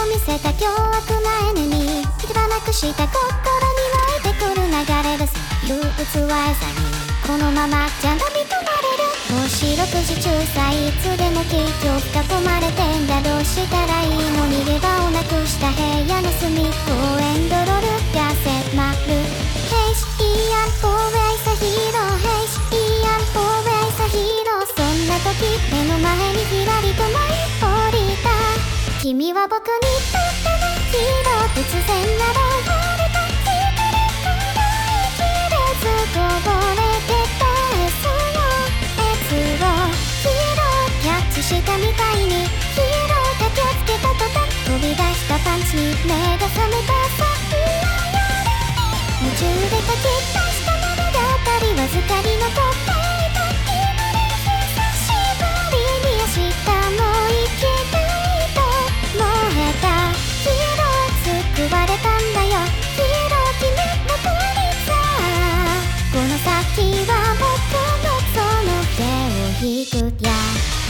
を見せた凶悪なエネミー、行き場なくした心に湧いてくる流れる憂鬱は餌に、このままじゃ飲み込まれる。もし6時中さいつでも気境深込まれてんだ。どうしたらいいの、逃げ場をなくした部屋の隅っこをエンドロールが迫る。Hey, Ian always a hero. Hey, Ian always a hero. そんな時目の前にひらりと舞い降りた。君は僕にとってのヒーロー。突然現れた光から切れずこぼれてたエスをヒーローキャッチしたみたいに、ヒーロー駆けつけた途端飛び出したパンチに目が覚めた。そんな夜に夢中で書き出した物語、わずかに残っていた今の久しぶりに明日も生きたいと燃えた。ヒーロー救われたんだよ、ヒーロー君の国さ。この先は僕のその手を引くや。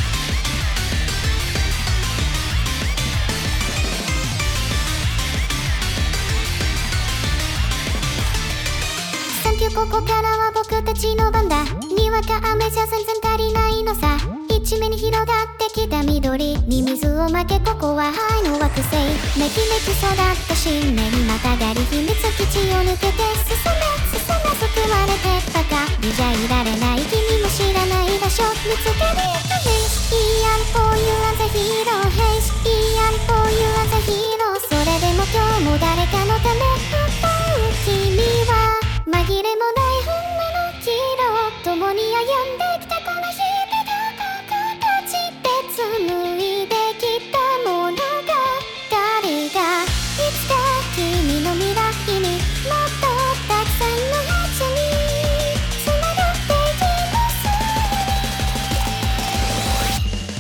ここからは僕たちの番だ。にわか雨じゃ全然足りないのさ。一面に広がってきた緑に水をまけ、ここは愛の惑星。めきめき育った新芽にまたがり秘密基地を抜けて進め救われてばかりじゃいられない。君も知らない場所見つけに行く。Hey, Ian for you as a hero. Hey, Ian for you as a hero. それでも今日も誰かのため歌う君は紛れもない運命のヒーロー。共に歩んできたこの日々、どこか立ち別脱いできた物語がいつか君の未来にもっとたくさんの夏につながっていきます。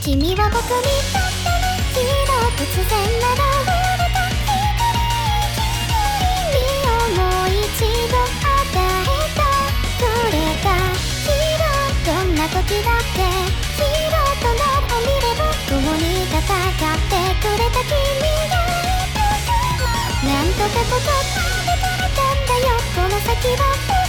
君は僕にとってのヒーロー。突然現れた光にもう一度時だってヒーローとなを見れば、共に戦ってくれた君がいる。なんとかここまで来れたんだよ、この先は